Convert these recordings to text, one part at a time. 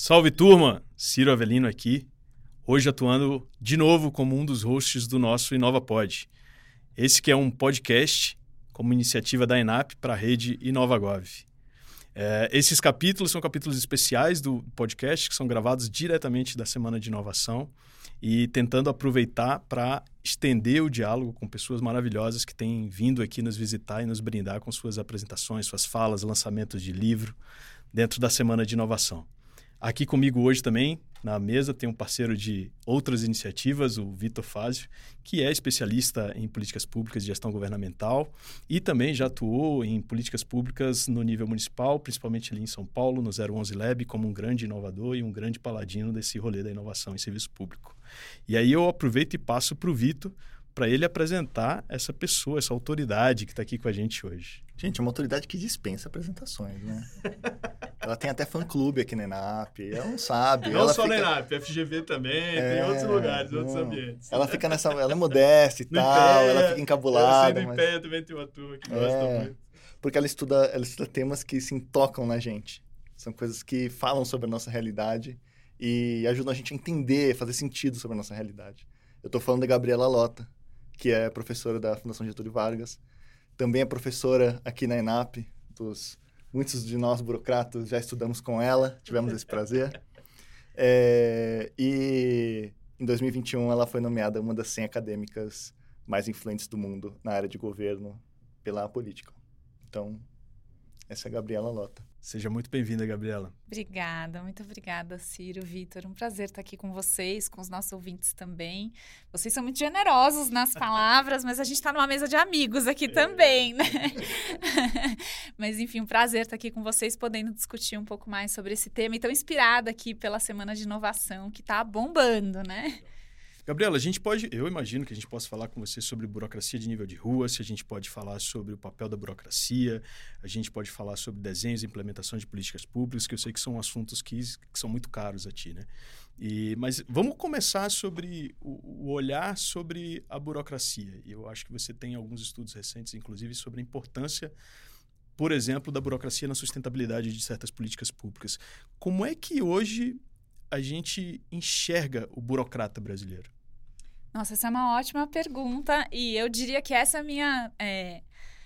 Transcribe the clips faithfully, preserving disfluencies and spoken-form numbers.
Salve, turma! Ciro Avelino aqui, hoje atuando de novo como um dos hosts do nosso InovaPod. Esse que é um podcast como iniciativa da ENAP para a rede InovaGov. É, esses capítulos são capítulos especiais do podcast que são gravados diretamente da Semana de Inovação e tentando aproveitar para estender o diálogo com pessoas maravilhosas que têm vindo aqui nos visitar e nos brindar com suas apresentações, suas falas, lançamentos de livro dentro da Semana de Inovação. Aqui comigo hoje também, na mesa, tem um parceiro de outras iniciativas, o Vitor Fazio, que é especialista em políticas públicas de gestão governamental e também já atuou em políticas públicas no nível municipal, principalmente ali em São Paulo, no zero onze Lab, como um grande inovador e um grande paladino desse rolê da inovação em serviço público. E aí eu aproveito e passo para o Vitor, para ele apresentar essa pessoa, essa autoridade que está aqui com a gente hoje. Gente, é uma autoridade que dispensa apresentações, né? Ela tem até fã-clube aqui na ENAP, ela não sabe. Não ela só fica... na ENAP, F G V também, é, tem outros lugares, não. outros ambientes. Ela fica nessa... Ela é modesta e no tal, IPEA, ela fica encabulada. Eu mas... no IPEA também tem uma turma que é, gosta muito. Porque ela estuda, ela estuda temas que se tocam na gente. São coisas que falam sobre a nossa realidade e ajudam a gente a entender, fazer sentido sobre a nossa realidade. Eu tô falando da Gabriela Lota, que é professora da Fundação Getúlio Vargas. Também é professora aqui na ENAP, dos... Muitos de nós, burocratas, já estudamos com ela, tivemos esse prazer. É, e em dois mil e vinte e um, ela foi nomeada uma das cem acadêmicas mais influentes do mundo na área de governo pela Political. Então, essa é a Gabriela Lota. Seja muito bem-vinda, Gabriela. Obrigada, muito obrigada, Ciro, Vitor. Um prazer estar aqui com vocês, com os nossos ouvintes também. Vocês são muito generosos nas palavras, mas a gente está numa mesa de amigos aqui é. também, né? Mas, enfim, um prazer estar aqui com vocês, podendo discutir um pouco mais sobre esse tema. E tão inspirada aqui pela Semana de Inovação, que está bombando, né? Gabriela, a gente pode, eu imagino que a gente possa falar com você sobre burocracia de nível de rua, se a gente pode falar sobre o papel da burocracia, a gente pode falar sobre desenhos e implementação de políticas públicas, que eu sei que são assuntos que, que são muito caros a ti, né? E, mas vamos começar sobre o, o olhar sobre a burocracia. Eu acho que você tem alguns estudos recentes, inclusive, sobre a importância, por exemplo, da burocracia na sustentabilidade de certas políticas públicas. Como é que hoje a gente enxerga o burocrata brasileiro? Nossa, essa é uma ótima pergunta e eu diria que essa é a minha, é,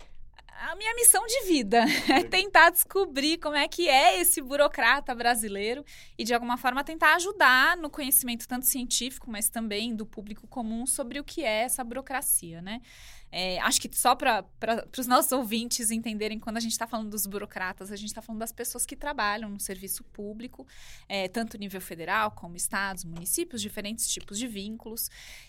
a minha missão de vida, é tentar descobrir como é que é esse burocrata brasileiro e, de alguma forma, tentar ajudar no conhecimento tanto científico, mas também do público comum sobre o que é essa burocracia, né? É, acho que só para os nossos ouvintes entenderem, quando a gente está falando dos burocratas, a gente está falando das pessoas que trabalham no serviço público, é, tanto nível federal como estados, municípios, diferentes tipos de vínculos.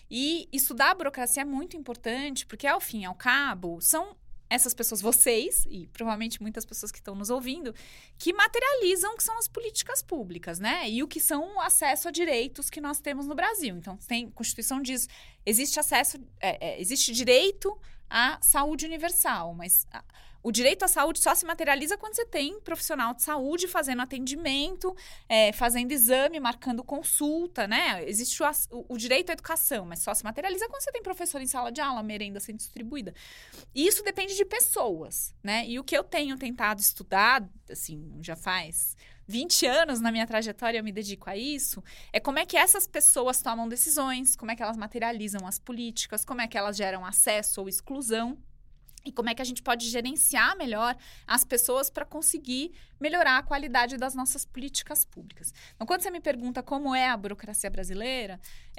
E estudar a burocracia é muito importante, porque, ao fim e ao cabo, são essas pessoas, vocês, e provavelmente muitas pessoas que estão nos ouvindo, que materializam o que são as políticas públicas, né? E o que são o acesso a direitos que nós temos no Brasil. Então, tem, a Constituição diz, existe acesso, é, é, existe direito à saúde universal, mas a, o direito à saúde só se materializa quando você tem profissional de saúde fazendo atendimento, é, fazendo exame, marcando consulta, né? Existe o, o, o direito à educação, mas só se materializa quando você tem professor em sala de aula, merenda sendo distribuída. E isso depende de pessoas, né? E o que eu tenho tentado estudar, assim, já faz vinte anos na minha trajetória, eu me dedico a isso, é como é que essas pessoas tomam decisões, como é que elas materializam as políticas, como é que elas geram acesso ou exclusão. E como é que a gente pode gerenciar melhor as pessoas para conseguir melhorar a qualidade das nossas políticas públicas. Então, quando você me pergunta como é a burocracia brasileira,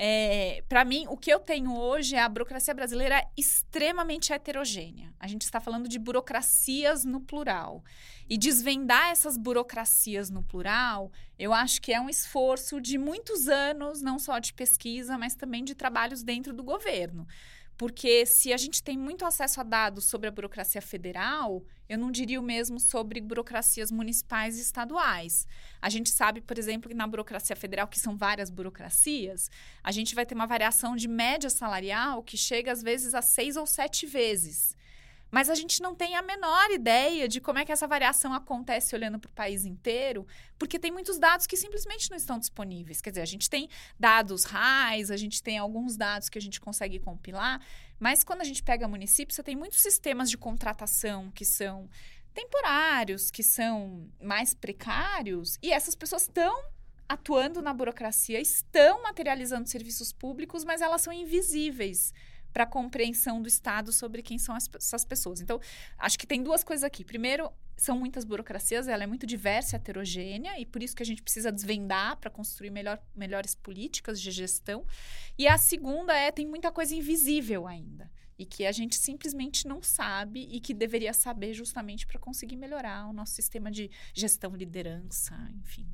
é, para mim, o que eu tenho hoje é a burocracia brasileira extremamente heterogênea. A gente está falando de burocracias no plural. E desvendar essas burocracias no plural, eu acho que é um esforço de muitos anos, não só de pesquisa, mas também de trabalhos dentro do governo. Porque se a gente tem muito acesso a dados sobre a burocracia federal, eu não diria o mesmo sobre burocracias municipais e estaduais. A gente sabe, por exemplo, que na burocracia federal, que são várias burocracias, a gente vai ter uma variação de média salarial que chega, às vezes, a seis ou sete vezes. Mas a gente não tem a menor ideia de como é que essa variação acontece olhando para o país inteiro, porque tem muitos dados que simplesmente não estão disponíveis. Quer dizer, a gente tem dados R A Is, a gente tem alguns dados que a gente consegue compilar, mas quando a gente pega município, você tem muitos sistemas de contratação que são temporários, que são mais precários, e essas pessoas estão atuando na burocracia, estão materializando serviços públicos, mas elas são invisíveis para a compreensão do Estado sobre quem são as, essas pessoas. Então, acho que tem duas coisas aqui. Primeiro, são muitas burocracias, ela é muito diversa e heterogênea, e por isso que a gente precisa desvendar para construir melhor, melhores políticas de gestão. E a segunda é, tem muita coisa invisível ainda, e que a gente simplesmente não sabe e que deveria saber justamente para conseguir melhorar o nosso sistema de gestão, liderança, enfim.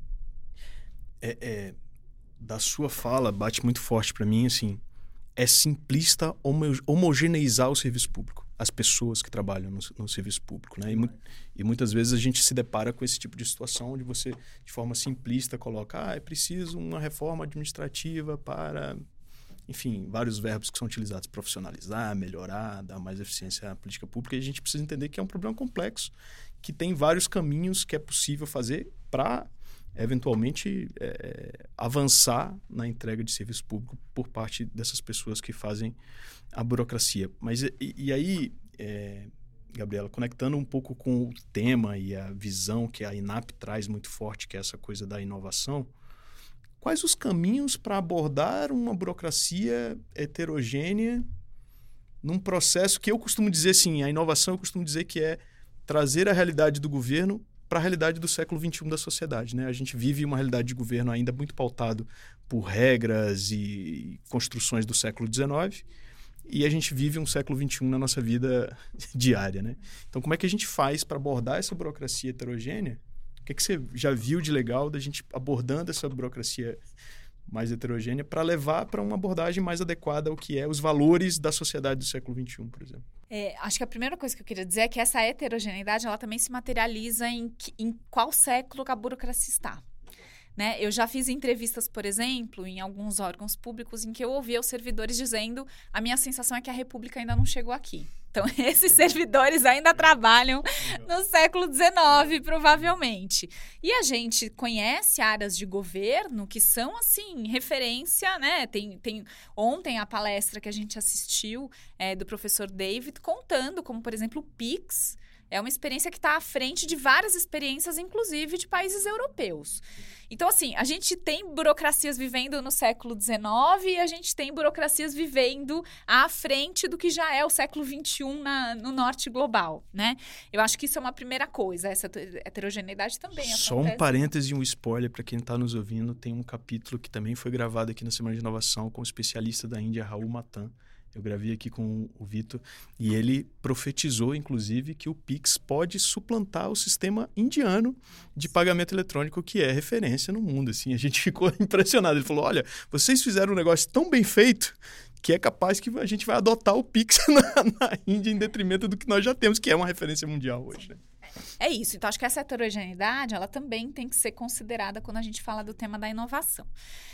É, é, da sua fala, bate muito forte para mim, assim, é simplista homo- homogeneizar o serviço público, as pessoas que trabalham no, no serviço público, né? E, mu- e muitas vezes a gente se depara com esse tipo de situação onde você, de forma simplista, coloca, ah, é preciso uma reforma administrativa para, enfim, vários verbos que são utilizados, profissionalizar, melhorar, dar mais eficiência à política pública, e a gente precisa entender que é um problema complexo, que tem vários caminhos que é possível fazer para eventualmente é, avançar na entrega de serviço público por parte dessas pessoas que fazem a burocracia. Mas e, e aí, é, Gabriela, conectando um pouco com o tema e a visão que a INAP traz muito forte, que é essa coisa da inovação, quais os caminhos para abordar uma burocracia heterogênea num processo que eu costumo dizer assim, a inovação eu costumo dizer que é trazer a realidade do governo para a realidade do século vinte e um da sociedade, né? A gente vive uma realidade de governo ainda muito pautado por regras e construções do século dezenove, e a gente vive um século vinte e um na nossa vida diária, né? Então, como é que a gente faz para abordar essa burocracia heterogênea? O que, é que você já viu de legal da gente abordando essa burocracia mais heterogênea para levar para uma abordagem mais adequada ao que é os valores da sociedade do século vinte e um, por exemplo? É, acho que a primeira coisa que eu queria dizer é que essa heterogeneidade ela também se materializa em, que, em qual século a burocracia está. Né? Eu já fiz entrevistas, por exemplo, em alguns órgãos públicos em que eu ouvia os servidores dizendo a minha sensação é que a República ainda não chegou aqui. Então, esses servidores ainda trabalham no século dezenove, provavelmente. E a gente conhece áreas de governo que são, assim, referência, né? Tem, tem ontem a palestra que a gente assistiu é, do professor David contando como, por exemplo, o Pix é uma experiência que está à frente de várias experiências, inclusive de países europeus. Então, assim, a gente tem burocracias vivendo no século dezenove e a gente tem burocracias vivendo à frente do que já é o século vinte e um na, no norte global, né? Eu acho que isso é uma primeira coisa, essa heterogeneidade também Só acontece. um parêntese e um spoiler para quem está nos ouvindo, tem um capítulo que também foi gravado aqui na Semana de Inovação com o especialista da Índia, Raul Matan. Eu gravei aqui com o Vitor e ele profetizou, inclusive, que o Pix pode suplantar o sistema indiano de pagamento eletrônico, que é referência no mundo. Assim, a gente ficou impressionado. Ele falou, olha, vocês fizeram um negócio tão bem feito que é capaz que a gente vai adotar o Pix na, na Índia em detrimento do que nós já temos, que é uma referência mundial hoje, né? É isso. Então, acho que essa heterogeneidade, ela também tem que ser considerada quando a gente fala do tema da inovação.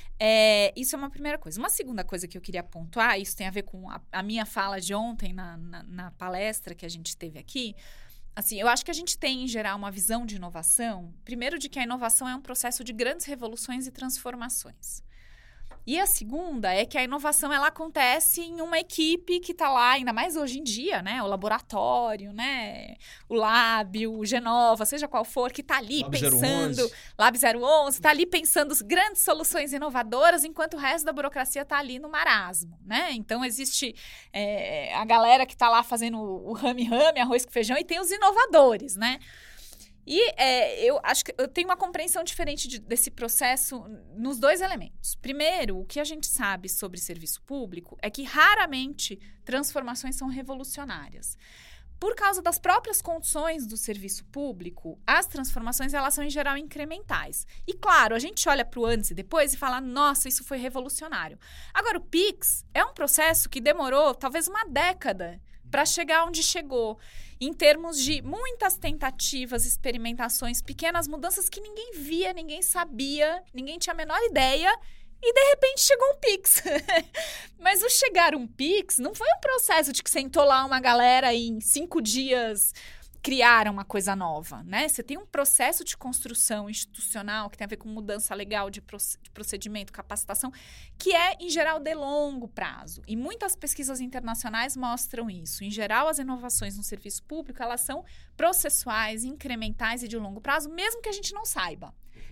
É, isso é uma primeira coisa. Uma segunda coisa que eu queria pontuar, isso tem a ver com a, a minha fala de ontem na, na, na palestra que a gente teve aqui. Assim, eu acho que a gente tem, em geral, uma visão de inovação, primeiro de que a inovação é um processo de grandes revoluções e transformações. E a segunda é que a inovação ela acontece em uma equipe que está lá, ainda mais hoje em dia, né? O laboratório, né? O Lab, o Genova, seja qual for, que está ali Lab pensando... zero onze. Lab zero onze, está ali pensando as grandes soluções inovadoras, enquanto o resto da burocracia está ali no marasmo, né? Então, existe é, a galera que está lá fazendo o rame-rame, arroz com feijão, e tem os inovadores, né? E é, eu acho que eu tenho uma compreensão diferente de, desse processo nos dois elementos. Primeiro, o que a gente sabe sobre serviço público é que raramente transformações são revolucionárias. Por causa das próprias condições do serviço público, as transformações elas são, em geral, incrementais. E, claro, a gente olha para o antes e depois e fala, nossa, isso foi revolucionário. Agora, o Pix é um processo que demorou talvez uma década para chegar onde chegou, em termos de muitas tentativas, experimentações, pequenas mudanças que ninguém via, ninguém sabia, ninguém tinha a menor ideia, e de repente chegou um Pix. Mas o chegar um Pix não foi um processo de que sentou lá uma galera e em cinco dias criaram uma coisa nova, né? Você tem um processo de construção institucional que tem a ver com mudança legal de procedimento, capacitação, que é, em geral, de longo prazo. E muitas pesquisas internacionais mostram isso. Em geral, as inovações no serviço público, elas são processuais, incrementais e de longo prazo, mesmo que a gente não saiba.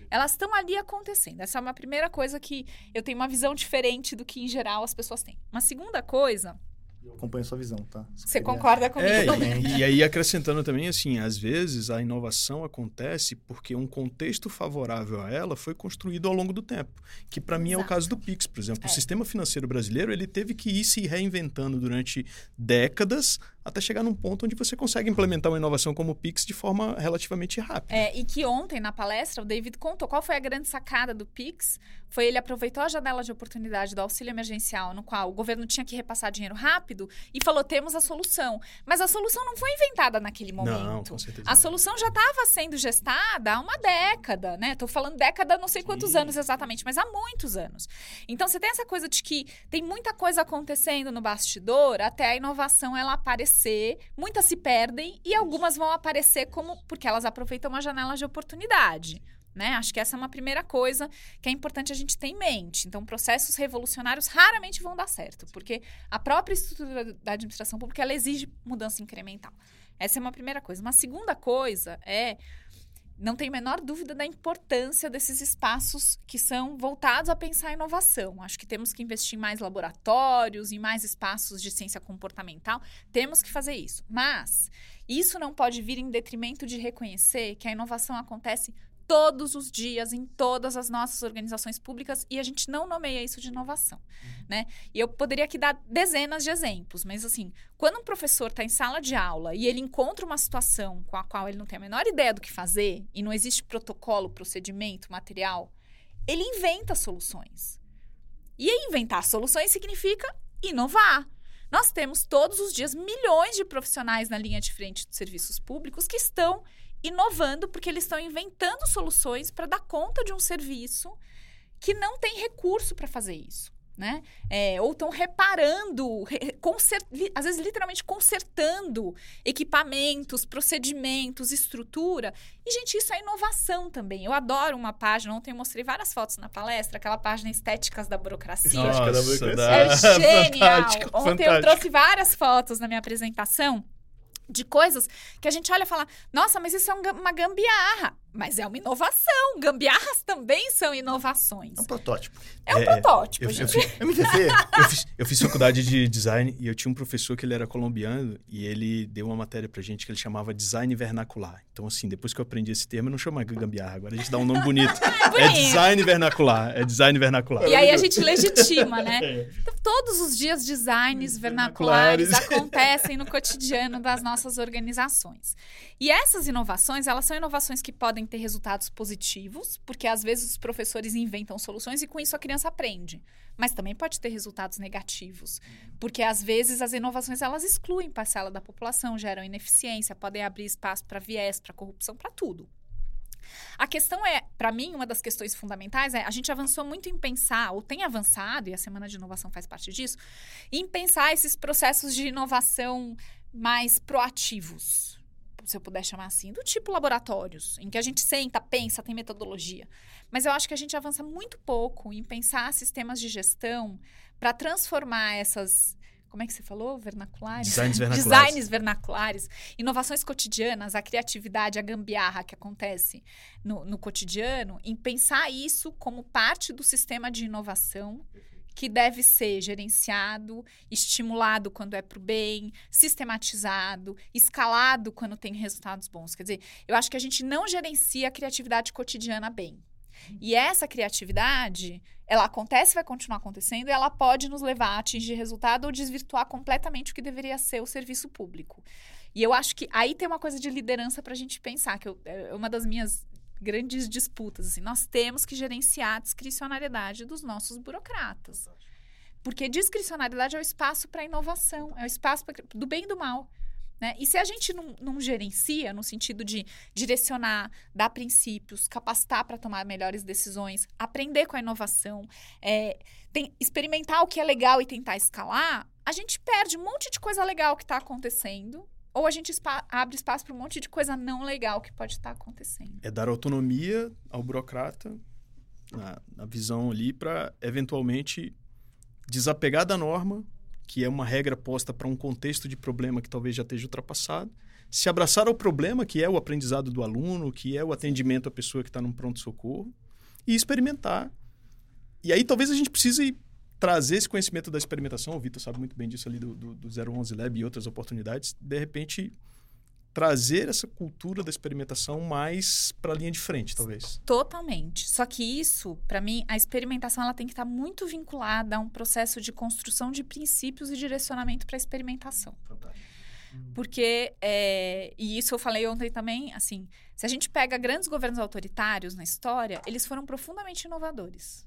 Elas estão ali acontecendo. Essa é uma primeira coisa que eu tenho uma visão diferente do que, em geral, as pessoas têm. Uma segunda coisa... Eu acompanho a sua visão, tá? Só Você queria... concorda comigo É, também? e, e aí acrescentando também, assim, às vezes a inovação acontece porque um contexto favorável a ela foi construído ao longo do tempo, que para mim é o Exato. caso do Pix, por exemplo. É. O sistema financeiro brasileiro, ele teve que ir se reinventando durante décadas até chegar num ponto onde você consegue implementar uma inovação como o Pix de forma relativamente rápida. É, e que ontem, na palestra, o David contou qual foi a grande sacada do Pix. Foi ele aproveitou a janela de oportunidade do auxílio emergencial, no qual o governo tinha que repassar dinheiro rápido, e falou, temos a solução. Mas a solução não foi inventada naquele momento. Não, com certeza A não. solução já estava sendo gestada há uma década, né? Tô falando década, não sei quantos Sim. anos exatamente, mas há muitos anos. Então, você tem essa coisa de que tem muita coisa acontecendo no bastidor até a inovação ela aparecer. Muitas se perdem e algumas vão aparecer como porque elas aproveitam uma janela de oportunidade. Né? Acho que essa é uma primeira coisa que é importante a gente ter em mente. Então, processos revolucionários raramente vão dar certo, porque a própria estrutura da administração pública ela exige mudança incremental. Essa é uma primeira coisa. Uma segunda coisa é, não tenho a menor dúvida da importância desses espaços que são voltados a pensar a inovação. Acho que temos que investir em mais laboratórios, em mais espaços de ciência comportamental. Temos que fazer isso. Mas isso não pode vir em detrimento de reconhecer que a inovação acontece todos os dias, em todas as nossas organizações públicas, e a gente não nomeia isso de inovação, né? E eu poderia aqui dar dezenas de exemplos, mas assim, quando um professor está em sala de aula e ele encontra uma situação com a qual ele não tem a menor ideia do que fazer, e não existe protocolo, procedimento, material, ele inventa soluções. E inventar soluções significa inovar. Nós temos todos os dias milhões de profissionais na linha de frente dos serviços públicos que estão inovando porque eles estão inventando soluções para dar conta de um serviço que não tem recurso para fazer isso, né? É, ou estão reparando, re, consert, li, às vezes literalmente consertando equipamentos, procedimentos, estrutura. E, gente, isso é inovação também. Eu adoro uma página, ontem eu mostrei várias fotos na palestra, aquela página Estéticas da Burocracia. Nossa, da burocracia. É genial! Fantástico, Ontem fantástico. eu trouxe várias fotos na minha apresentação de coisas que a gente olha e fala, nossa, mas isso é um, uma gambiarra. Mas é uma inovação. Gambiarras também são inovações. É um protótipo. É um É, protótipo, eu- eu gente. fiz- M V C. Eu fiz, eu fiz faculdade de design e eu tinha um professor que ele era colombiano e ele deu uma matéria pra gente que ele chamava design vernacular. Então, assim, depois que eu aprendi esse termo, eu não chamo gambiarra, agora a gente dá um nome bonito. É bonito. design vernacular, é design vernacular. E aí a gente legitima, né? Então, todos os dias designs vernaculares Vernaculares. acontecem no cotidiano das nossas organizações. E essas inovações, elas são inovações que podem ter resultados positivos, porque às vezes os professores inventam soluções e com isso a criança aprende. Mas também pode ter resultados negativos, porque às vezes as inovações elas excluem parcela da população, geram ineficiência, podem abrir espaço para viés, para corrupção, para tudo. A questão é, para mim, uma das questões fundamentais é a gente avançou muito em pensar, ou tem avançado, e a Semana de Inovação faz parte disso, em pensar esses processos de inovação mais proativos, se eu puder chamar assim, do tipo laboratórios, em que a gente senta, pensa, tem metodologia. Mas eu acho que a gente avança muito pouco em pensar sistemas de gestão para transformar essas... Como é que você falou? Vernaculares? Designs vernaculares. Designs vernaculares. Inovações cotidianas, a criatividade, a gambiarra que acontece no, no cotidiano, em pensar isso como parte do sistema de inovação que deve ser gerenciado, estimulado quando é para o bem, sistematizado, escalado quando tem resultados bons. Quer dizer, eu acho que a gente não gerencia a criatividade cotidiana bem. E essa criatividade, ela acontece, vai continuar acontecendo, e ela pode nos levar a atingir resultado ou desvirtuar completamente o que deveria ser o serviço público. E eu acho que aí tem uma coisa de liderança para a gente pensar, que eu, é uma das minhas grandes disputas. Assim, nós temos que gerenciar a discricionariedade dos nossos burocratas. Porque discricionariedade é o espaço para inovação, é o espaço pra, do bem e do mal. Né? E se a gente não, não gerencia, no sentido de direcionar, dar princípios, capacitar para tomar melhores decisões, aprender com a inovação, é, tem, experimentar o que é legal e tentar escalar, a gente perde um monte de coisa legal que está acontecendo, ou a gente spa- abre espaço para um monte de coisa não legal que pode estar acontecendo. É dar autonomia ao burocrata, na, na visão ali, para eventualmente desapegar da norma que é uma regra posta para um contexto de problema que talvez já esteja ultrapassado, se abraçar ao problema, que é o aprendizado do aluno, que é o atendimento à pessoa que está num pronto-socorro, e experimentar. E aí talvez a gente precise trazer esse conhecimento da experimentação, o Vitor sabe muito bem disso ali do, do, do zero onze Lab e outras oportunidades, de repente trazer essa cultura da experimentação mais para a linha de frente, talvez. Totalmente. Só que isso, para mim, a experimentação ela tem que estar muito vinculada a um processo de construção de princípios e direcionamento para a experimentação. Fantástico. Porque, é, e isso eu falei ontem também, assim, se a gente pega grandes governos autoritários na história, eles foram profundamente inovadores.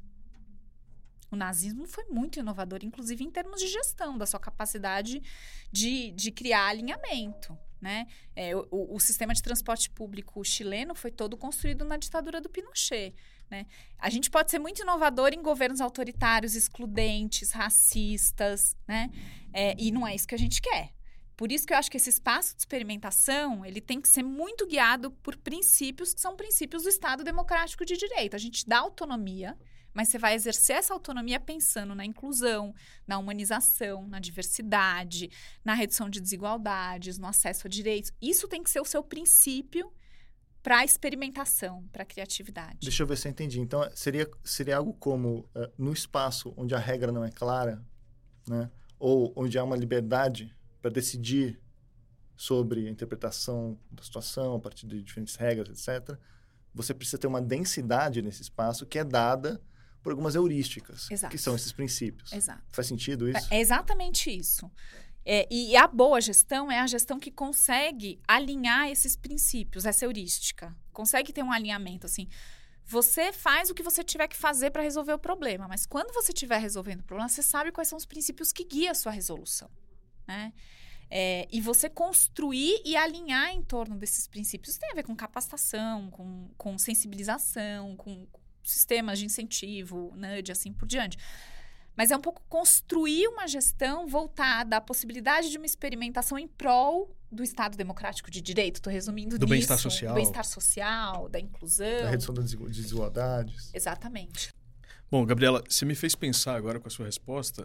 O nazismo foi muito inovador, inclusive em termos de gestão, da sua capacidade de, de criar alinhamento, né? É, o, o sistema de transporte público chileno foi todo construído na ditadura do Pinochet, né? A gente pode ser muito inovador em governos autoritários, excludentes, racistas, né? É, e não é isso que a gente quer. Por isso que eu acho que esse espaço de experimentação, ele tem que ser muito guiado por princípios que são princípios do Estado Democrático de Direito. A gente dá autonomia, mas você vai exercer essa autonomia pensando na inclusão, na humanização, na diversidade, na redução de desigualdades, no acesso a direitos. Isso tem que ser o seu princípio para a experimentação, para a criatividade. Deixa eu ver se eu entendi. Então, seria, seria algo como, uh, no espaço onde a regra não é clara, né? Ou onde há uma liberdade para decidir sobre a interpretação da situação a partir de diferentes regras, etcétera, você precisa ter uma densidade nesse espaço que é dada por algumas heurísticas, Exato. Que são esses princípios. Exato. Faz sentido isso? É exatamente isso. É, e a boa gestão é a gestão que consegue alinhar esses princípios, essa heurística. Consegue ter um alinhamento, assim. Você faz o que você tiver que fazer para resolver o problema, mas quando você estiver resolvendo o problema, você sabe quais são os princípios que guiam a sua resolução, né? É, e você construir e alinhar em torno desses princípios. Isso tem a ver com capacitação, com, com sensibilização, com sistemas de incentivo, nudge, assim por diante. Mas é um pouco construir uma gestão voltada à possibilidade de uma experimentação em prol do Estado Democrático de Direito. Estou resumindo do nisso. bem-estar social. Do bem-estar social, da inclusão. Da redução das desigualdades. Exatamente. Bom, Gabriela, você me fez pensar agora com a sua resposta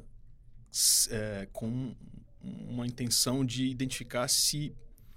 é, com uma intenção de identificar se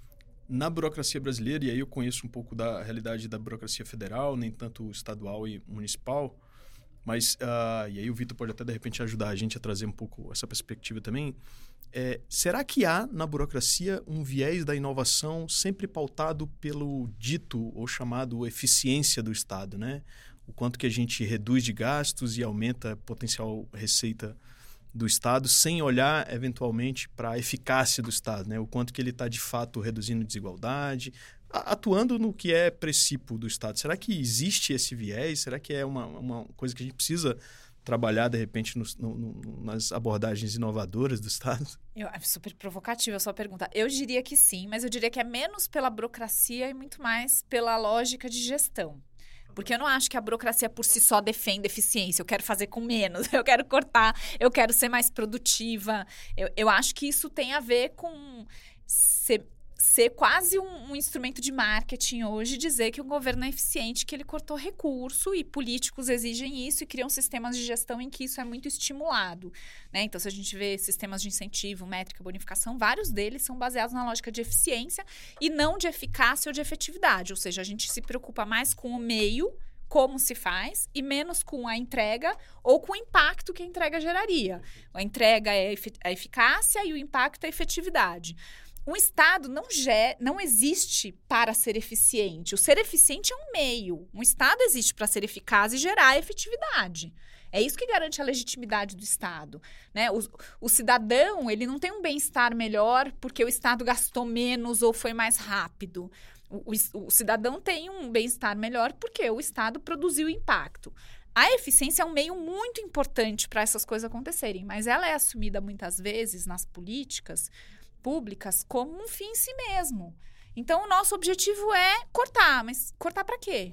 na burocracia brasileira, e aí eu conheço um pouco da realidade da burocracia federal, nem tanto estadual e municipal, mas, uh, e aí o Vitor pode até de repente ajudar a gente a trazer um pouco essa perspectiva também, é, será que há na burocracia um viés da inovação sempre pautado pelo dito ou chamado eficiência do Estado, né? O quanto que a gente reduz de gastos e aumenta a potencial receita do Estado, sem olhar, eventualmente, para a eficácia do Estado, né? O quanto que ele está, de fato, reduzindo desigualdade, atuando no que é princípio do Estado. Será que existe esse viés? Será que é uma, uma coisa que a gente precisa trabalhar, de repente, no, no, no, nas abordagens inovadoras do Estado? Eu, é super provocativa a sua pergunta. Eu diria que sim, mas eu diria que é menos pela burocracia e muito mais pela lógica de gestão. Porque eu não acho que a burocracia por si só defende eficiência. Eu quero fazer com menos, eu quero cortar, eu quero ser mais produtiva. Eu, eu acho que isso tem a ver com ser, ser quase um, um instrumento de marketing hoje, dizer que o governo é eficiente, que ele cortou recurso e políticos exigem isso e criam sistemas de gestão em que isso é muito estimulado, né? Então, se a gente vê sistemas de incentivo, métrica, bonificação, vários deles são baseados na lógica de eficiência e não de eficácia ou de efetividade. Ou seja, a gente se preocupa mais com o meio, como se faz, e menos com a entrega ou com o impacto que a entrega geraria. A entrega é a eficácia e o impacto é a efetividade. Um Estado não, ger, não existe para ser eficiente. O ser eficiente é um meio. Um Estado existe para ser eficaz e gerar efetividade. É isso que garante a legitimidade do Estado, né? O, o cidadão, ele não tem um bem-estar melhor porque o Estado gastou menos ou foi mais rápido. O, o, o cidadão tem um bem-estar melhor porque o Estado produziu impacto. A eficiência é um meio muito importante para essas coisas acontecerem, mas ela é assumida muitas vezes nas políticas públicas como um fim em si mesmo. Então, o nosso objetivo é cortar, mas cortar para quê?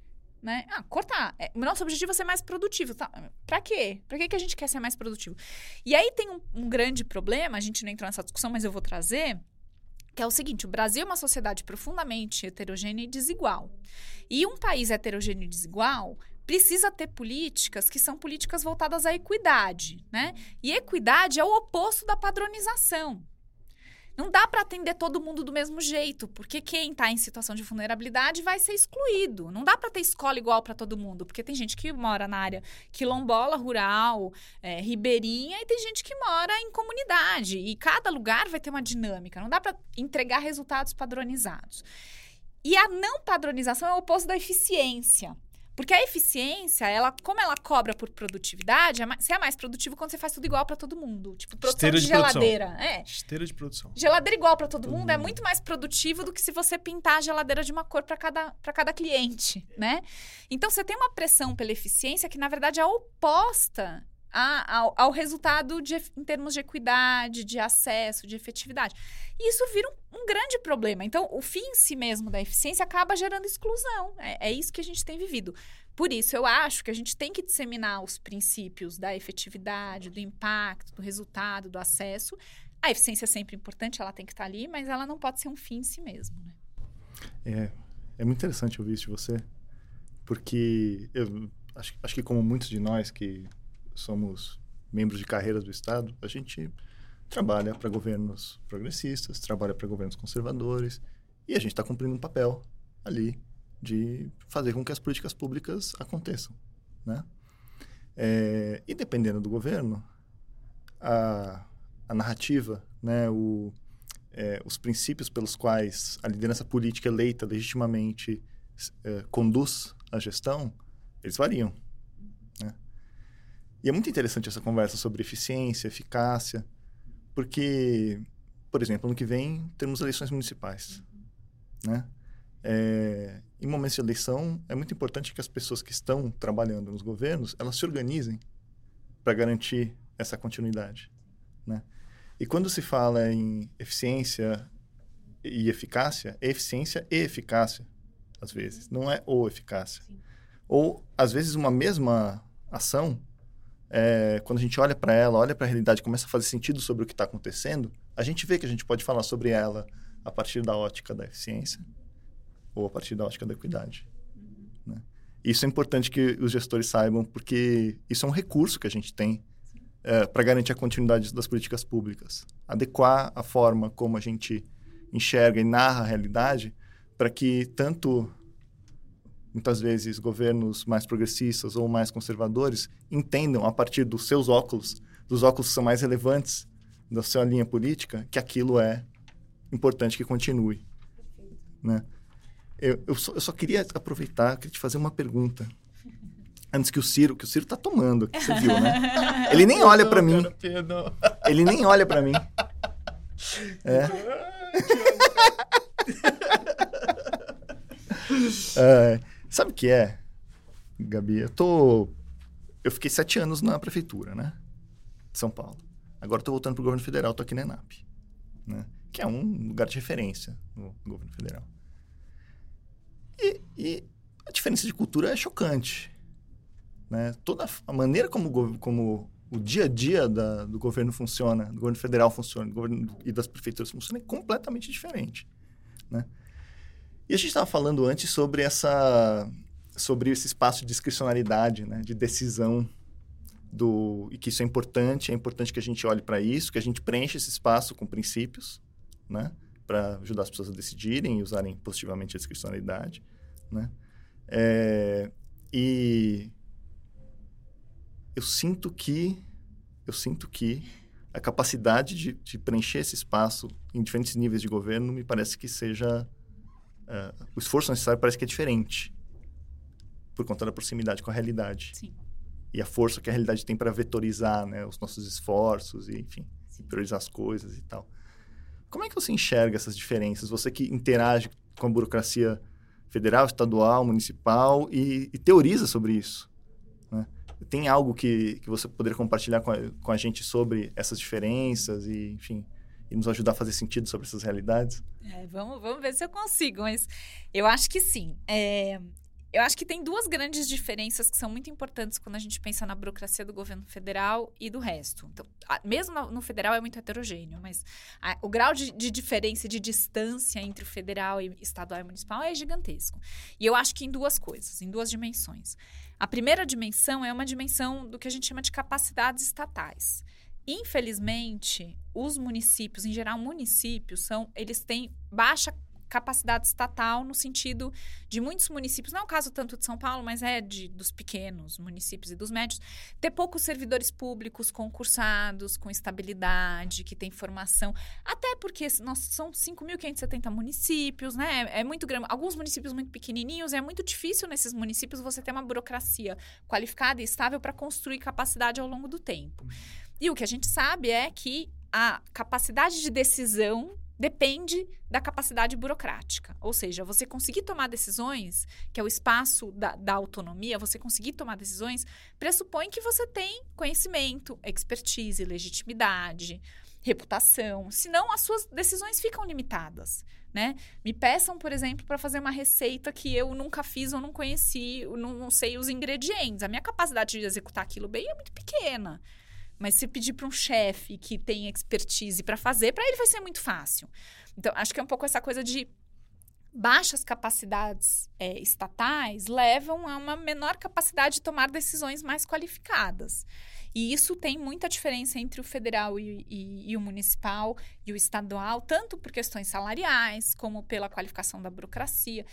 Né? Ah, cortar. É, o nosso objetivo é ser mais produtivo. Tá? Para quê? Para que que a gente quer ser mais produtivo? E aí tem um, um grande problema, a gente não entrou nessa discussão, mas eu vou trazer, que é o seguinte: o Brasil é uma sociedade profundamente heterogênea e desigual. E um país heterogêneo e desigual precisa ter políticas que são políticas voltadas à equidade, né? E equidade é o oposto da padronização. Não dá para atender todo mundo do mesmo jeito, porque quem está em situação de vulnerabilidade vai ser excluído. Não dá para ter escola igual para todo mundo, porque tem gente que mora na área quilombola, rural, é, ribeirinha, e tem gente que mora em comunidade. E cada lugar vai ter uma dinâmica. Não dá para entregar resultados padronizados. E a não padronização é o oposto da eficiência. Porque a eficiência, ela, como ela cobra por produtividade, é mais, você é mais produtivo quando você faz tudo igual para todo mundo. Tipo, produção Esteira de, de geladeira. Produção. É. Esteira de produção. Geladeira igual para todo, todo mundo, mundo é muito mais produtivo do que se você pintar a geladeira de uma cor para cada, para cada cliente, né? Então, você tem uma pressão pela eficiência que, na verdade, é oposta a, ao, ao resultado de, em termos de equidade, de acesso, de efetividade. E isso vira um, um grande problema. Então, o fim em si mesmo da eficiência acaba gerando exclusão. É, é isso que a gente tem vivido. Por isso, eu acho que a gente tem que disseminar os princípios da efetividade, do impacto, do resultado, do acesso. A eficiência é sempre importante, ela tem que estar ali, mas ela não pode ser um fim em si mesmo, né? É, é muito interessante ouvir isso de você, porque eu acho, acho que como muitos de nós que somos membros de carreiras do Estado, a gente trabalha para governos progressistas, trabalha para governos conservadores, e a gente está cumprindo um papel ali de fazer com que as políticas públicas aconteçam, né? É, e dependendo do governo, a, a narrativa, né, o, é, os princípios pelos quais a liderança política eleita legitimamente é, conduz a gestão, eles variam, né? E é muito interessante essa conversa sobre eficiência, eficácia, porque, por exemplo, ano que vem temos eleições municipais, né? É, em momentos de eleição, é muito importante que as pessoas que estão trabalhando nos governos, elas se organizem para garantir essa continuidade, né? E quando se fala em eficiência e eficácia, é eficiência e eficácia, às vezes. Não é ou eficácia. Sim. Ou, às vezes, uma mesma ação, é, quando a gente olha para ela, olha para a realidade, começa a fazer sentido sobre o que está acontecendo, a gente vê que a gente pode falar sobre ela a partir da ótica da eficiência ou a partir da ótica da equidade, né? Isso é importante que os gestores saibam, porque isso é um recurso que a gente tem é, para garantir a continuidade das políticas públicas. Adequar a forma como a gente enxerga e narra a realidade para que tanto, muitas vezes, governos mais progressistas ou mais conservadores entendam, a partir dos seus óculos, dos óculos que são mais relevantes da sua linha política, que aquilo é importante que continue, né? Eu, eu, só, eu só queria aproveitar, queria te fazer uma pergunta. Antes que o Ciro, que o Ciro tá tomando, que você viu, né? Ele nem olha pra mim. Ele nem olha pra mim. É. é. Sabe o que é, Gabi? Eu tô... Eu fiquei sete anos na prefeitura, né? De São Paulo. Agora eu tô voltando pro governo federal, tô aqui na ENAP, né? Que é um lugar de referência no governo federal. E, e a diferença de cultura é chocante, né? Toda a maneira como, como o dia a dia da, do governo funciona, do governo federal funciona, do governo e das prefeituras funciona, é completamente diferente, né? E a gente estava falando antes sobre, essa, sobre esse espaço de discricionariedade, né? De decisão, do, e que isso é importante, é importante que a gente olhe para isso, que a gente preencha esse espaço com princípios, né? Para ajudar as pessoas a decidirem e usarem positivamente a discricionariedade, né? É, e eu sinto que eu sinto que a capacidade de, de preencher esse espaço em diferentes níveis de governo me parece que seja uh, o esforço necessário parece que é diferente por conta da proximidade com a realidade. Sim. E a força que a realidade tem para vetorizar, né, os nossos esforços e, enfim, priorizar as coisas e tal. Como é que você enxerga essas diferenças? Você que interage com a burocracia federal, estadual, municipal e, e teoriza sobre isso, né? Tem algo que, que você poderia compartilhar com a, com a gente sobre essas diferenças e, enfim, e nos ajudar a fazer sentido sobre essas realidades? É, vamos, vamos ver se eu consigo, mas eu acho que sim. É... Eu acho que tem duas grandes diferenças que são muito importantes quando a gente pensa na burocracia do governo federal e do resto. Então, mesmo no federal é muito heterogêneo, mas a, o grau de, de diferença, de distância entre o federal e estadual e municipal é gigantesco. E eu acho que em duas coisas, em duas dimensões. A primeira dimensão é uma dimensão do que a gente chama de capacidades estatais. Infelizmente, os municípios, em geral municípios, são, eles têm baixa capacidade estatal no sentido de muitos municípios, não é o caso tanto de São Paulo, mas é de, dos pequenos municípios e dos médios, ter poucos servidores públicos concursados, com estabilidade, que tem formação, até porque nós, são cinco mil quinhentos e setenta municípios, né? É, é muito grande, alguns municípios muito pequenininhos, é muito difícil nesses municípios você ter uma burocracia qualificada e estável para construir capacidade ao longo do tempo. E o que a gente sabe é que a capacidade de decisão depende da capacidade burocrática. Ou seja, você conseguir tomar decisões, que é o espaço da, da autonomia, você conseguir tomar decisões, pressupõe que você tem conhecimento, expertise, legitimidade, reputação. Senão, as suas decisões ficam limitadas, né? Me peçam, por exemplo, para fazer uma receita que eu nunca fiz ou não conheci, eu não, não sei os ingredientes. A minha capacidade de executar aquilo bem é muito pequena. Mas se pedir para um chefe que tem expertise para fazer, para ele vai ser muito fácil. Então, acho que é um pouco essa coisa de baixas capacidades é, estatais levam a uma menor capacidade de tomar decisões mais qualificadas. E isso tem muita diferença entre o federal e, e, e o municipal e o estadual, tanto por questões salariais, como pela qualificação da burocracia.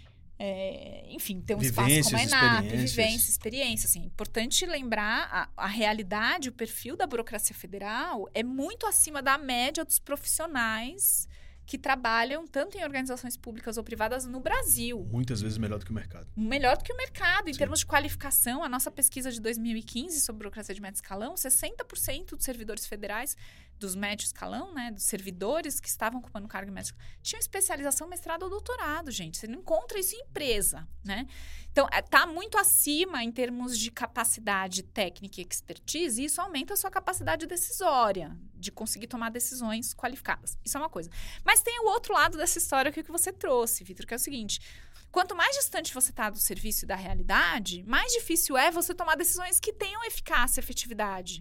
É, enfim, ter um Vivências, espaço como a ENAP, experiências. vivência, experiência. Assim, é importante lembrar, a, a realidade, o perfil da burocracia federal é muito acima da média dos profissionais que trabalham tanto em organizações públicas ou privadas no Brasil. Muitas vezes melhor do que o mercado. Melhor do que o mercado. Em Sim. termos de qualificação, a nossa pesquisa de dois mil e quinze sobre burocracia de médio escalão, sessenta por cento dos servidores federais, dos médio escalão, né, dos servidores que estavam ocupando cargo médio, tinham especialização, mestrado ou doutorado, gente. Você não encontra isso em empresa, né? Então, está muito acima em termos de capacidade técnica e expertise, e isso aumenta a sua capacidade decisória, de conseguir tomar decisões qualificadas. Isso é uma coisa. Mas tem o outro lado dessa história que você trouxe, Vitor, que é o seguinte: quanto mais distante você está do serviço e da realidade, mais difícil é você tomar decisões que tenham eficácia e efetividade.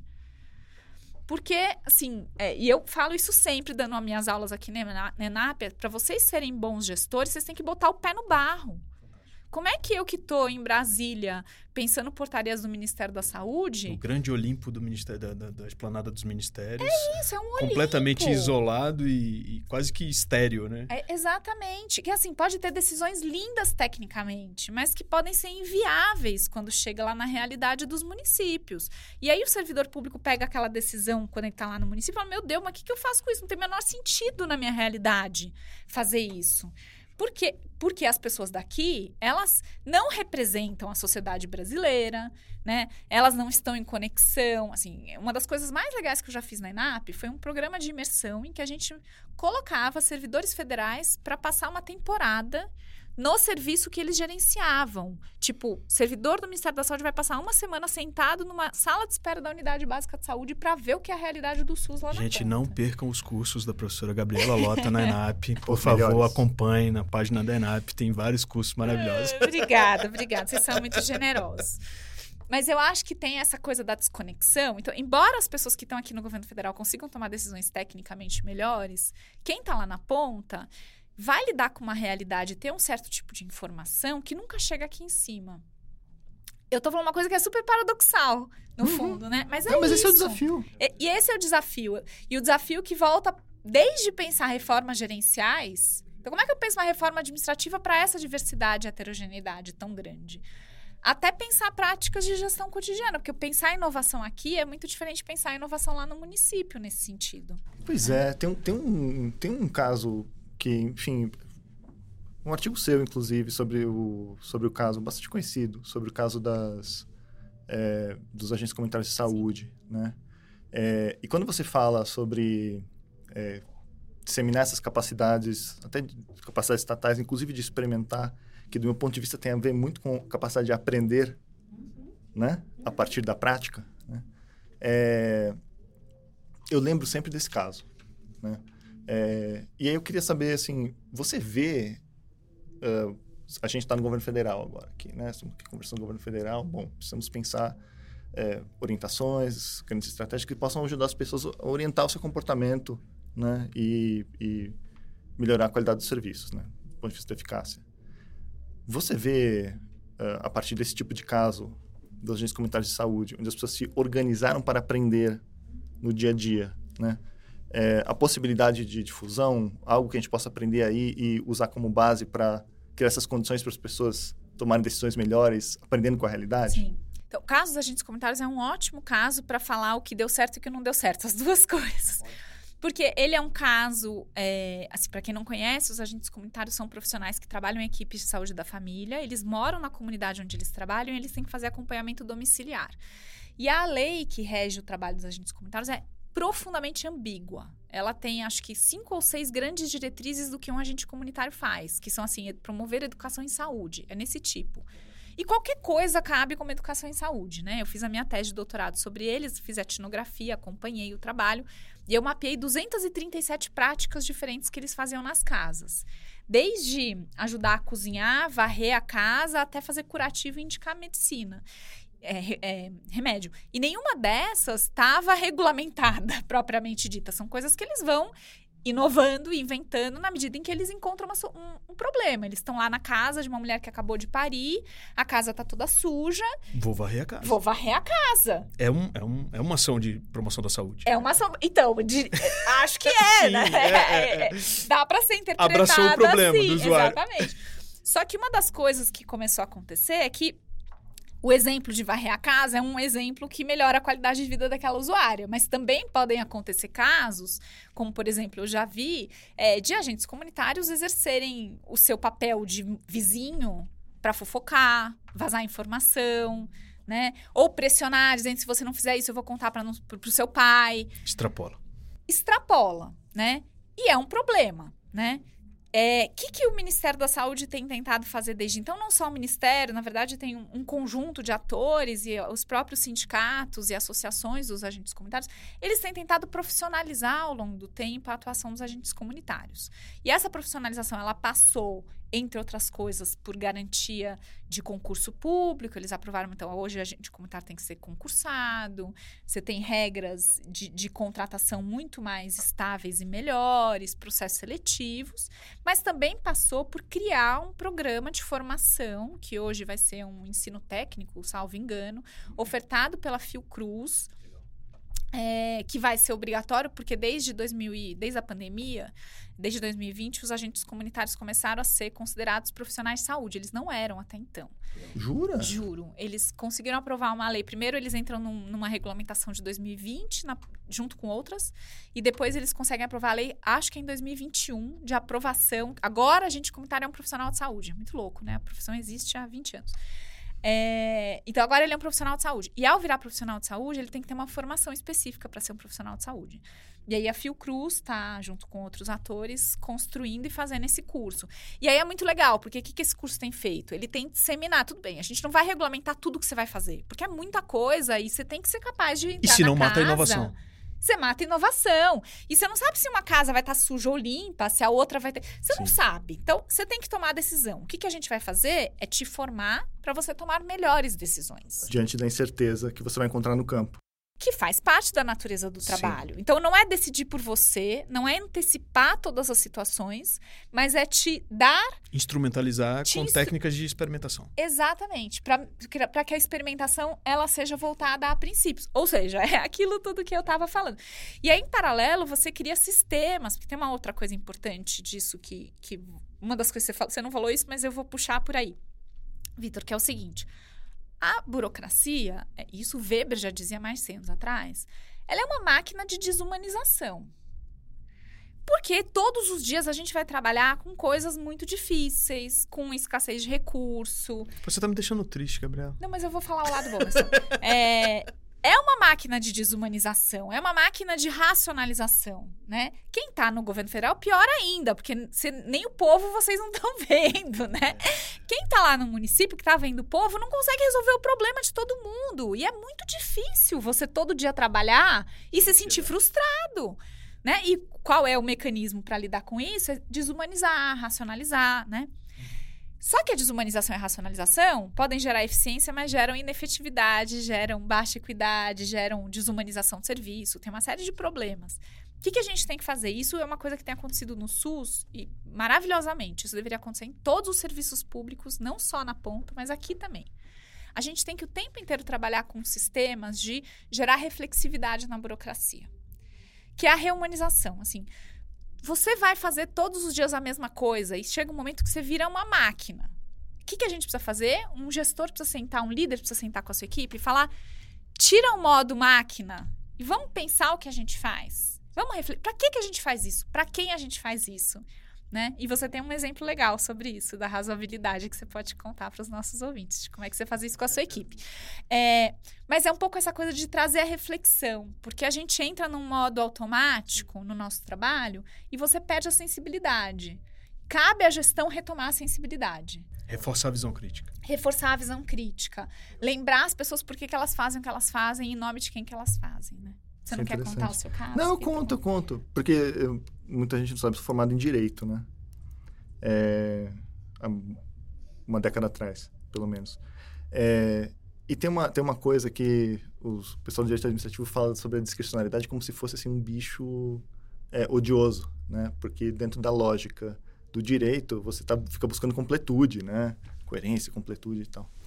Porque, assim, é, e eu falo isso sempre, dando as minhas aulas aqui na ENAP, para vocês serem bons gestores, vocês têm que botar o pé no barro. Como é que eu que estou em Brasília, pensando portarias do Ministério da Saúde... O grande Olimpo do ministério, da, da, da esplanada dos ministérios. É isso, é um Olimpo. Completamente isolado e, e quase que estéril, né? É, exatamente. Que, assim, pode ter decisões lindas tecnicamente, mas que podem ser inviáveis quando chega lá na realidade dos municípios. E aí o servidor público pega aquela decisão quando ele está lá no município e fala, meu Deus, mas o que, que eu faço com isso? Não tem o menor sentido na minha realidade fazer isso. Por quê? Porque as pessoas daqui, elas não representam a sociedade brasileira, né? Elas não estão em conexão. Assim, uma das coisas mais legais que eu já fiz na ENAP foi um programa de imersão em que a gente colocava servidores federais para passar uma temporada no serviço que eles gerenciavam. Tipo, servidor do Ministério da Saúde vai passar uma semana sentado numa sala de espera da Unidade Básica de Saúde para ver o que é a realidade do SUS lá na Gente, ponta. não percam os cursos da professora Gabriela Lota na ENAP. Por Os favor, melhores. acompanhe na página da ENAP. Tem vários cursos maravilhosos. Ah, obrigada, obrigada. Vocês são muito generosos. Mas eu acho que tem essa coisa da desconexão. Então, embora as pessoas que estão aqui no governo federal consigam tomar decisões tecnicamente melhores, quem está lá na ponta vai lidar com uma realidade e ter um certo tipo de informação que nunca chega aqui em cima. Eu tô falando uma coisa que é super paradoxal, no Uhum. fundo, né? Mas é Não, mas isso. esse é o desafio. E, e esse é o desafio. E o desafio que volta desde pensar reformas gerenciais. Então, como é que eu penso uma reforma administrativa para essa diversidade e heterogeneidade tão grande? Até pensar práticas de gestão cotidiana, porque pensar em inovação aqui é muito diferente de pensar em inovação lá no município, nesse sentido. Pois é, tem, um- tem, um, tem um caso que, enfim, um artigo seu, inclusive, sobre o, sobre o caso bastante conhecido, sobre o caso das, é, dos agentes comunitários de saúde, né? É, e quando você fala sobre é, disseminar essas capacidades, até de- capacidades estatais, inclusive de experimentar, que do meu ponto de vista tem a ver muito com capacidade de aprender, né? A partir da prática, né? É, eu lembro sempre desse caso, né? É, e aí eu queria saber, assim, você vê... Uh, a gente está no governo federal agora aqui, né? Estamos aqui conversando com o governo federal. Bom, precisamos pensar é, orientações, grandes estratégias que possam ajudar as pessoas a orientar o seu comportamento, né? E, e melhorar a qualidade dos serviços, né? Do ponto de vista da eficácia. Você vê uh, a partir desse tipo de caso, dos agentes comunitários de saúde, onde as pessoas se organizaram para aprender no dia a dia, né? É, a possibilidade de difusão, algo que a gente possa aprender aí e usar como base para criar essas condições para as pessoas tomarem decisões melhores, aprendendo com a realidade? Sim. Então, o caso dos agentes comunitários é um ótimo caso para falar o que deu certo e o que não deu certo, as duas coisas. Porque ele é um caso, é, assim, para quem não conhece, os agentes comunitários são profissionais que trabalham em equipes de saúde da família, eles moram na comunidade onde eles trabalham e eles têm que fazer acompanhamento domiciliar. E a lei que rege o trabalho dos agentes comunitários é profundamente ambígua. Ela tem, acho que, cinco ou seis grandes diretrizes do que um agente comunitário faz, que são, assim, promover educação em saúde. É nesse tipo. E qualquer coisa cabe como educação em saúde, né? Eu fiz a minha tese de doutorado sobre eles, fiz etnografia, acompanhei o trabalho, e eu mapeei duzentas e trinta e sete práticas diferentes que eles faziam nas casas. Desde ajudar a cozinhar, varrer a casa, até fazer curativo e indicar medicina. É, é, remédio. E nenhuma dessas estava regulamentada, propriamente dita. São coisas que eles vão inovando e inventando na medida em que eles encontram uma, um, um problema. Eles estão lá na casa de uma mulher que acabou de parir, a casa está toda suja. Vou varrer a casa. Vou varrer a casa. É, um, é, um, é uma ação de promoção da saúde. É uma ação... Então, de, acho que é, Sim, né? É, é, é. Dá para ser interpretada Abraçou o problema assim, do usuário. Exatamente. Só que uma das coisas que começou a acontecer é que o exemplo de varrer a casa é um exemplo que melhora a qualidade de vida daquela usuária. Mas também podem acontecer casos, como, por exemplo, eu já vi, é, de agentes comunitários exercerem o seu papel de vizinho para fofocar, vazar informação, né? Ou pressionar, dizendo, se você não fizer isso, eu vou contar para o seu pai. Extrapola. Extrapola, né? E é um problema, né? O é, que, que o Ministério da Saúde tem tentado fazer desde então? Não só o Ministério, na verdade tem um, um conjunto de atores e os próprios sindicatos e associações dos agentes comunitários, eles têm tentado profissionalizar ao longo do tempo a atuação dos agentes comunitários. E essa profissionalização, ela passou, entre outras coisas, por garantia de concurso público. Eles aprovaram, então, hoje o agente comunitário tem que ser concursado, você tem regras de, de contratação muito mais estáveis e melhores, processos seletivos, mas também passou por criar um programa de formação, que hoje vai ser um ensino técnico, salvo engano, ofertado pela Fiocruz, É, que vai ser obrigatório, porque desde, dois mil e, desde a pandemia, desde dois mil e vinte, os agentes comunitários começaram a ser considerados profissionais de saúde. Eles não eram até então. Jura? Juro. Eles conseguiram aprovar uma lei. Primeiro, eles entram num, numa regulamentação de dois mil e vinte, na, junto com outras, e depois eles conseguem aprovar a lei, acho que em dois mil e vinte e um, de aprovação. Agora, agente comunitário é um profissional de saúde. É muito louco, né? A profissão existe há vinte anos. É, então, agora ele é um profissional de saúde. E ao virar profissional de saúde, ele tem que ter uma formação específica para ser um profissional de saúde. E aí, a Fiocruz está, junto com outros atores, construindo e fazendo esse curso. E aí, é muito legal, porque o que, que esse curso tem feito? Ele tem disseminar, tudo bem, a gente não vai regulamentar tudo que você vai fazer, porque é muita coisa e você tem que ser capaz de entrar E se não na mata a casa. inovação? Você mata a inovação. E você não sabe se uma casa vai estar suja ou limpa, se a outra vai ter... Você Sim. não sabe. Então, você tem que tomar a decisão. O que, que a gente vai fazer é te formar para você tomar melhores decisões. Diante da incerteza que você vai encontrar no campo. Que faz parte da natureza do Sim. trabalho. Então, não é decidir por você, não é antecipar todas as situações, mas é te dar... Instrumentalizar Te com instru- técnicas de experimentação. Exatamente. Para que a experimentação ela seja voltada a princípios. Ou seja, é aquilo tudo que eu estava falando. E aí, em paralelo, você cria sistemas. Porque tem uma outra coisa importante disso que... que uma das coisas que você falou... Você não falou isso, mas eu vou puxar por aí, Vitor, que é o seguinte... A burocracia, isso Weber já dizia mais de cem anos atrás, ela é uma máquina de desumanização. Porque todos os dias a gente vai trabalhar com coisas muito difíceis, com escassez de recurso. Você tá me deixando triste, Gabriela. Não, mas eu vou falar o lado bom. é, é uma máquina de desumanização, é uma máquina de racionalização, né? Quem tá no governo federal, pior ainda, porque cê, nem o povo vocês não estão vendo, né? Quem tá lá no município, que tá vendo o povo, não consegue resolver o problema de todo mundo. E é muito difícil você todo dia trabalhar e se sentir frustrado, né? E qual é o mecanismo para lidar com isso? É desumanizar, racionalizar, né? Só que a desumanização e a racionalização podem gerar eficiência, mas geram inefetividade, geram baixa equidade, geram desumanização de serviço, tem uma série de problemas. O que, que a gente tem que fazer? Isso é uma coisa que tem acontecido no SUS e maravilhosamente. Isso deveria acontecer em todos os serviços públicos, não só na ponta, mas aqui também. A gente tem que o tempo inteiro trabalhar com sistemas de gerar reflexividade na burocracia, que é a reumanização. Assim, você vai fazer todos os dias a mesma coisa e chega um momento que você vira uma máquina. O que, que a gente precisa fazer? Um gestor precisa sentar, um líder precisa sentar com a sua equipe e falar, tira o modo máquina e vamos pensar o que a gente faz. Vamos refletir. Para que, que a gente faz isso? Para quem a gente faz isso? Né? E você tem um exemplo legal sobre isso, da razoabilidade que você pode contar para os nossos ouvintes, de como é que você faz isso com a sua equipe. É, mas é um pouco essa coisa de trazer a reflexão, porque a gente entra num modo automático no nosso trabalho e você perde a sensibilidade. Cabe à gestão retomar a sensibilidade. Reforçar a visão crítica. Reforçar a visão crítica. Lembrar as pessoas por que, que elas fazem o que elas fazem e em nome de quem que elas fazem, né? Você não quer contar o seu caso? Não, eu conto, eu conto. Porque eu, muita gente não sabe, sou formado em Direito, né? É, há uma década atrás, pelo menos. É, e tem uma, tem uma coisa que o pessoal do Direito Administrativo fala sobre a discricionariedade como se fosse assim, um bicho é, odioso, né? Porque dentro da lógica do direito, você tá, fica buscando completude, né? Coerência, completude e tal.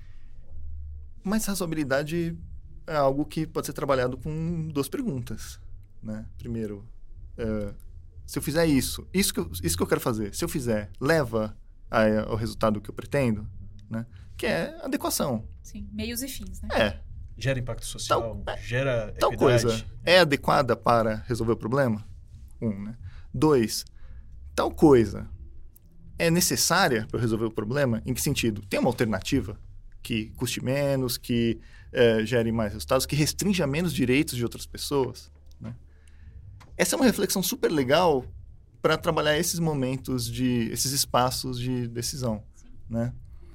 Mas razoabilidade é algo que pode ser trabalhado com duas perguntas, né? Primeiro, uh, se eu fizer isso, isso que eu, isso que eu quero fazer, se eu fizer, leva a, ao resultado que eu pretendo, né? Que é adequação. Sim, meios e fins, né? É. Gera impacto social, tal, gera tal equidade. Coisa é adequada para resolver o problema? Um, né? Dois, tal coisa é necessária para resolver o problema? Em que sentido? Tem uma alternativa que custe menos, que é, gere mais resultados, que restrinja menos direitos de outras pessoas, né? Essa é uma reflexão super legal para trabalhar esses momentos, de, esses espaços de decisão, né?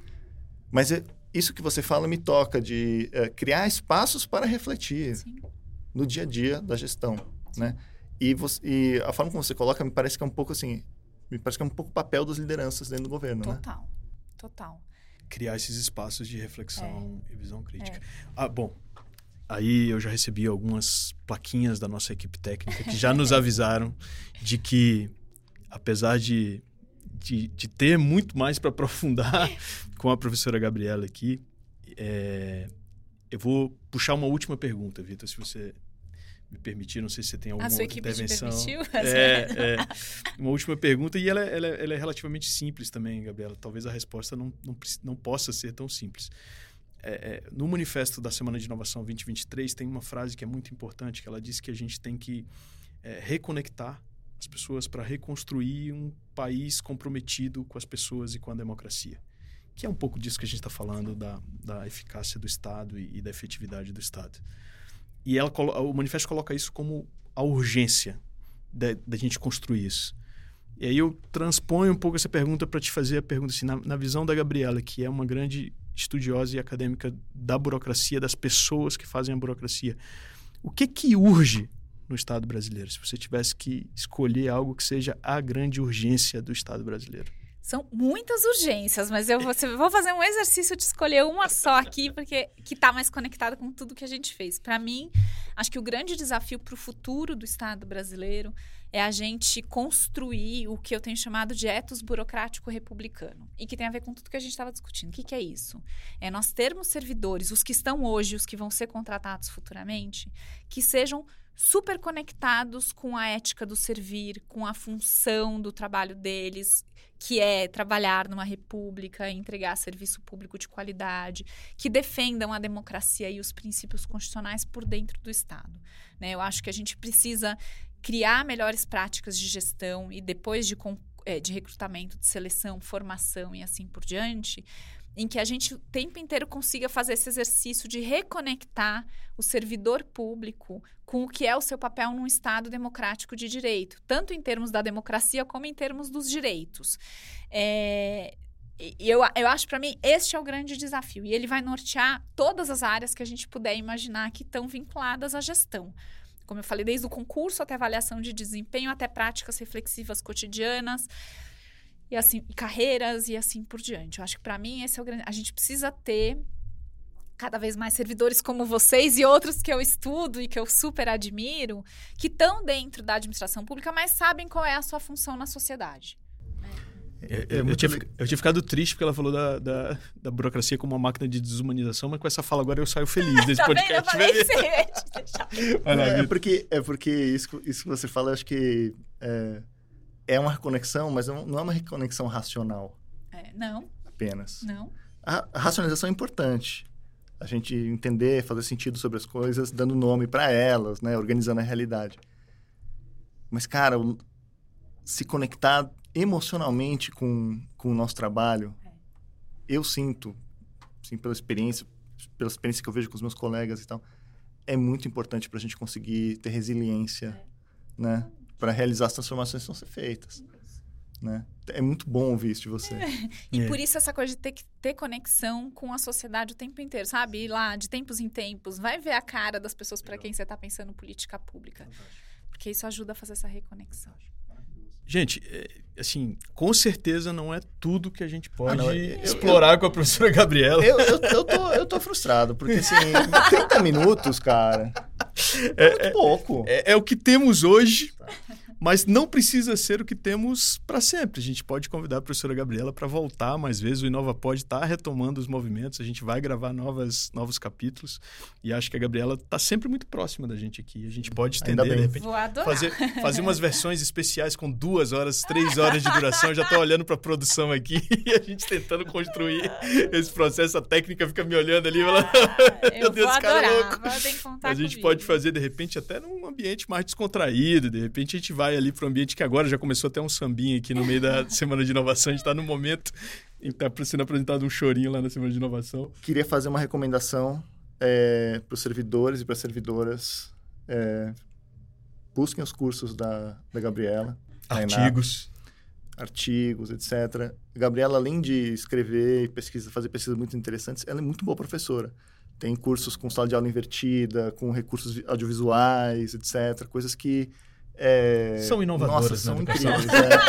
Mas é, isso que você fala me toca, de é, criar espaços para refletir Sim. no dia a dia da gestão, né? E, você, e a forma como você coloca me parece que é um pouco assim, me parece que é um pouco o papel das lideranças dentro do governo, total, né? Total, total. Criar esses espaços de reflexão é. e visão crítica. É. Ah, bom, aí eu já recebi algumas plaquinhas da nossa equipe técnica que já nos avisaram de que, apesar de, de, de ter muito mais para aprofundar com a professora Gabriela aqui, é, eu vou puxar uma última pergunta, Vitor, se você me permitir, não sei se você tem alguma outra intervenção. A sua equipe te permitiu? É, é, uma última pergunta, e ela, ela, ela é relativamente simples também, Gabriela. Talvez a resposta não, não, não possa ser tão simples. É, é, no Manifesto da Semana de Inovação vinte e vinte e três tem uma frase que é muito importante, que ela diz que a gente tem que é, reconectar as pessoas para reconstruir um país comprometido com as pessoas e com a democracia. Que é um pouco disso que a gente está falando, da, da eficácia do Estado e, e da efetividade do Estado. E ela, o manifesto coloca isso como a urgência da, da gente construir isso. E aí eu transponho um pouco essa pergunta para te fazer a pergunta assim, na, na visão da Gabriela, que é uma grande estudiosa e acadêmica da burocracia, das pessoas que fazem a burocracia. O que que urge no Estado brasileiro? Se você tivesse que escolher algo que seja a grande urgência do Estado brasileiro. São muitas urgências, mas eu vou, vou fazer um exercício de escolher uma só aqui, porque que está mais conectada com tudo que a gente fez. Para mim, acho que o grande desafio para o futuro do Estado brasileiro é a gente construir o que eu tenho chamado de ethos burocrático republicano, e que tem a ver com tudo que a gente estava discutindo. O que, que é isso? É nós termos servidores, os que estão hoje, os que vão ser contratados futuramente, que sejam super conectados com a ética do servir, com a função do trabalho deles, que é trabalhar numa república, entregar serviço público de qualidade, que defendam a democracia e os princípios constitucionais por dentro do Estado, né? Eu acho que a gente precisa criar melhores práticas de gestão e depois de, de recrutamento, de seleção, formação e assim por diante, em que a gente o tempo inteiro consiga fazer esse exercício de reconectar o servidor público com o que é o seu papel num Estado democrático de direito, tanto em termos da democracia como em termos dos direitos. É, eu, eu acho, para mim, este é o grande desafio. E ele vai nortear todas as áreas que a gente puder imaginar que estão vinculadas à gestão. Como eu falei, desde o concurso até avaliação de desempenho, até práticas reflexivas cotidianas, e assim, e carreiras e assim por diante. Eu acho que, para mim, esse é o grande... A gente precisa ter cada vez mais servidores como vocês e outros que eu estudo e que eu super admiro, que estão dentro da administração pública, mas sabem qual é a sua função na sociedade. É, eu, eu, tinha, eu tinha ficado triste porque ela falou da, da, da burocracia como uma máquina de desumanização, mas com essa fala agora eu saio feliz desse tá podcast. Vendo? Eu falei, Vai lá, é, porque, é porque isso, isso que você fala, eu acho que é, é uma reconexão, mas não é uma reconexão racional. É, não. Apenas. Não. A, a racionalização é importante. A gente entender, fazer sentido sobre as coisas, dando nome para elas, né? Organizando a realidade. Mas, cara, se conectar emocionalmente com, com o nosso trabalho, é. eu sinto, assim, pela experiência, pela experiência que eu vejo com os meus colegas e tal, é muito importante para a gente conseguir ter resiliência, é. né? Para realizar as transformações que vão ser feitas. Né? É muito bom ouvir isso de você. É. E é. por isso essa coisa de ter que ter conexão com a sociedade o tempo inteiro, sabe? Ir lá de tempos em tempos, vai ver a cara das pessoas para quem você está pensando política pública. Porque isso ajuda a fazer essa reconexão. Gente, assim, com certeza não é tudo que a gente pode ah, não, eu, explorar eu, com a professora Gabriela. Eu, eu, eu, tô, eu tô frustrado, porque assim, trinta minutos, cara, é, é muito pouco. É, é, é o que temos hoje. Mas não precisa ser o que temos para sempre. A gente pode convidar a professora Gabriela para voltar mais vezes. O Inova pode estar retomando os movimentos. A gente vai gravar novas, novos capítulos. E acho que a Gabriela está sempre muito próxima da gente aqui. A gente pode estender, de repente, Vou adorar. fazer, fazer umas versões especiais com duas horas, três horas de duração. Eu já estou olhando para a produção aqui e a gente tentando construir esse processo. A técnica fica me olhando ali. Ela... Ah, eu Meu Deus, vou cara adorar. louco. Podem contar A gente comigo. pode fazer, de repente, até num ambiente mais descontraído. De repente, a gente vai ali para um ambiente que agora já começou até um sambinha aqui no meio da Semana de Inovação. A gente está no momento em que está sendo apresentado um chorinho lá na Semana de Inovação. Queria fazer uma recomendação é, para os servidores e para as servidoras. É, busquem os cursos da, da Gabriela. Artigos. Da artigos, etcétera. A Gabriela, além de escrever e pesquisa, fazer pesquisas muito interessantes, ela é muito boa professora. Tem cursos com sala de aula invertida, com recursos audiovisuais, etcétera. Coisas que... É... São inovadoras, Nossa, são né, incríveis.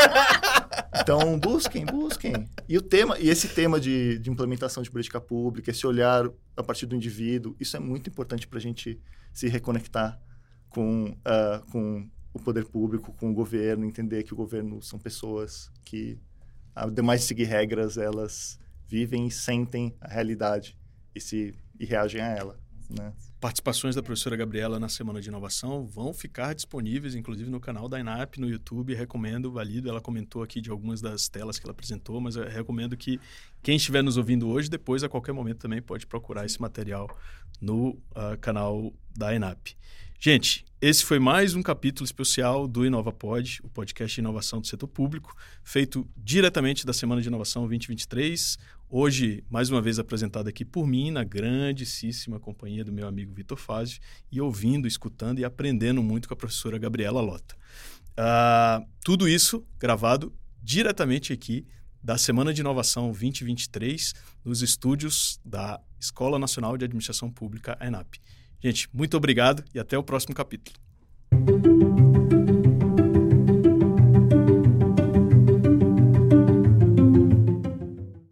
É. Então, busquem, busquem. E, o tema, e esse tema de, de implementação de política pública, esse olhar a partir do indivíduo, isso é muito importante para a gente se reconectar com, uh, com o poder público, com o governo, entender que o governo são pessoas que, ademais de seguir regras, elas vivem e sentem a realidade e, se, e reagem a ela. Né? Participações da professora Gabriela na Semana de Inovação vão ficar disponíveis, inclusive no canal da INAP, no YouTube. Recomendo, valido. Ela comentou aqui de algumas das telas que ela apresentou, mas eu recomendo que quem estiver nos ouvindo hoje, depois, a qualquer momento, também pode procurar esse material no uh, canal da INAP. Gente, esse foi mais um capítulo especial do InovaPod, o podcast de inovação do setor público, feito diretamente da Semana de Inovação vinte e vinte e três. Hoje, mais uma vez apresentado aqui por mim, na grandíssima companhia do meu amigo Vitor Fazio, e ouvindo, escutando e aprendendo muito com a professora Gabriela Lota. Uh, tudo isso gravado diretamente aqui da Semana de Inovação vinte e vinte e três, nos estúdios da Escola Nacional de Administração Pública, a ENAP. Gente, muito obrigado e até o próximo capítulo.